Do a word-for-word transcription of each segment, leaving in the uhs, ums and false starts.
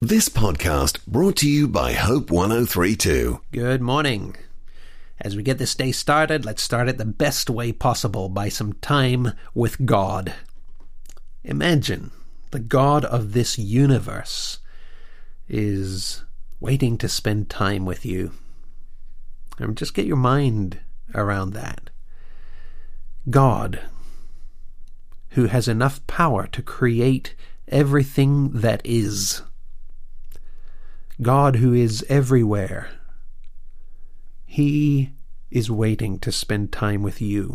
This podcast brought to you by Hope one oh three point two. Good morning. As we get this day started, let's start it the best way possible by some time with God. Imagine the God of this universe is waiting to spend time with you. And just get your mind around that. God, who has enough power to create everything that is. God who is everywhere. He is waiting to spend time with you.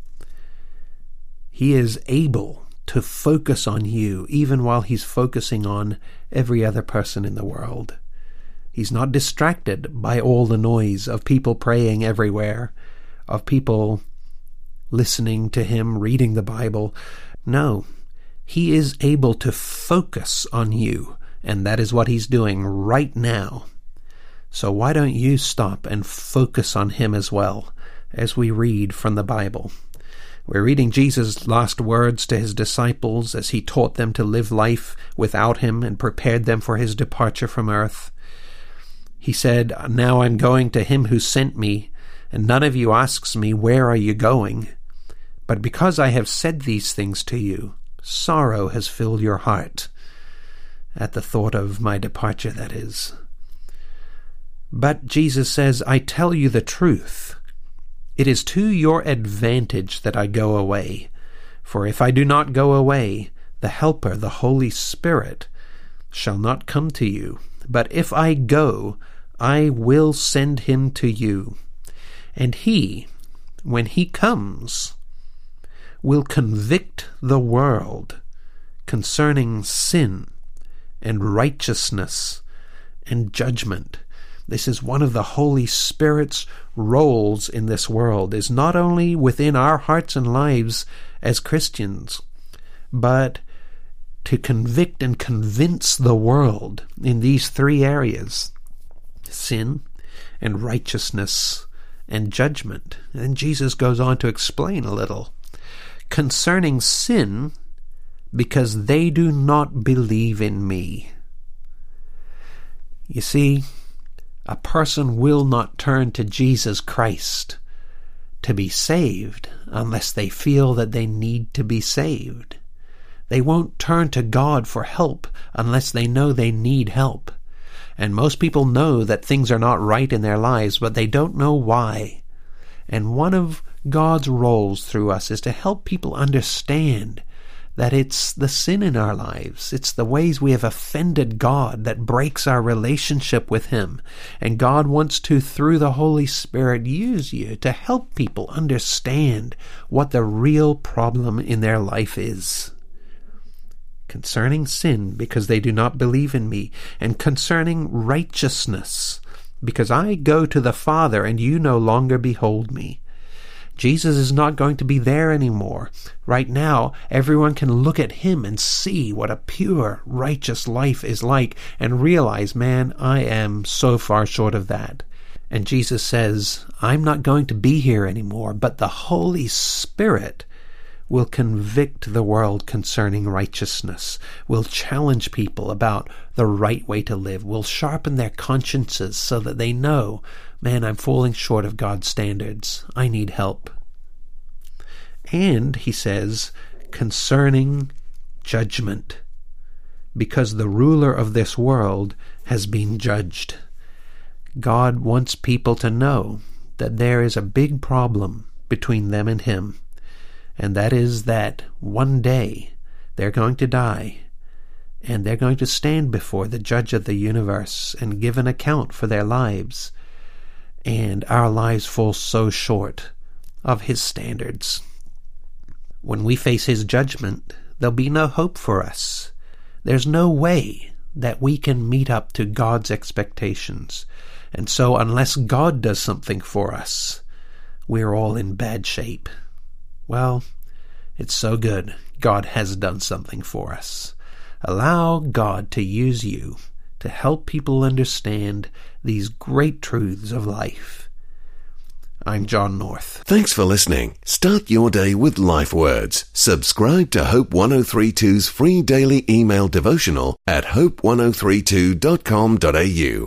He is able to focus on you even while he's focusing on every other person in the world. He's not distracted by all the noise of people praying everywhere, of people listening to him, reading the Bible. No, he is able to focus on you. And that is what he's doing right now. So why don't you stop and focus on him as well as we read from the Bible? We're reading Jesus' last words to his disciples as he taught them to live life without him and prepared them for his departure from earth. He said, "Now I'm going to him who sent me, and none of you asks me, 'Where are you going?' But because I have said these things to you, sorrow has filled your heart." At the thought of my departure, that is. But Jesus says, "I tell you the truth. It is to your advantage that I go away. For if I do not go away, the Helper, the Holy Spirit, shall not come to you. But if I go, I will send him to you. And he, when he comes, will convict the world concerning sin and righteousness and judgment." This is one of the Holy Spirit's roles in this world, is not only within our hearts and lives as Christians, but to convict and convince the world in these three areas: sin and righteousness and judgment. And Jesus goes on to explain a little. Concerning sin, because they do not believe in me. You see, a person will not turn to Jesus Christ to be saved unless they feel that they need to be saved. They won't turn to God for help unless they know they need help. And most people know that things are not right in their lives, but they don't know why. And one of God's roles through us is to help people understand that it's the sin in our lives, it's the ways we have offended God that breaks our relationship with him. And God wants to, through the Holy Spirit, use you to help people understand what the real problem in their life is. Concerning sin, because they do not believe in me, and concerning righteousness, because I go to the Father and you no longer behold me. Jesus is not going to be there anymore. Right now, everyone can look at him and see what a pure, righteous life is like and realize, man, I am so far short of that. And Jesus says, I'm not going to be here anymore, but the Holy Spirit will convict the world concerning righteousness, will challenge people about the right way to live, will sharpen their consciences so that they know, man, I'm falling short of God's standards. I need help. And, he says, concerning judgment, because the ruler of this world has been judged. God wants people to know that there is a big problem between them and him, and that is that one day they're going to die, and they're going to stand before the judge of the universe and give an account for their lives. And our lives fall so short of his standards. When we face his judgment, there'll be no hope for us. There's no way that we can meet up to God's expectations. And so unless God does something for us, we're all in bad shape. Well, it's so good God has done something for us. Allow God to use you to help people understand these great truths of life. I'm John North. Thanks for listening. Start your day with Life Words. Subscribe to Hope ten thirty-two's free daily email devotional at hope ten thirty-two dot com dot a u.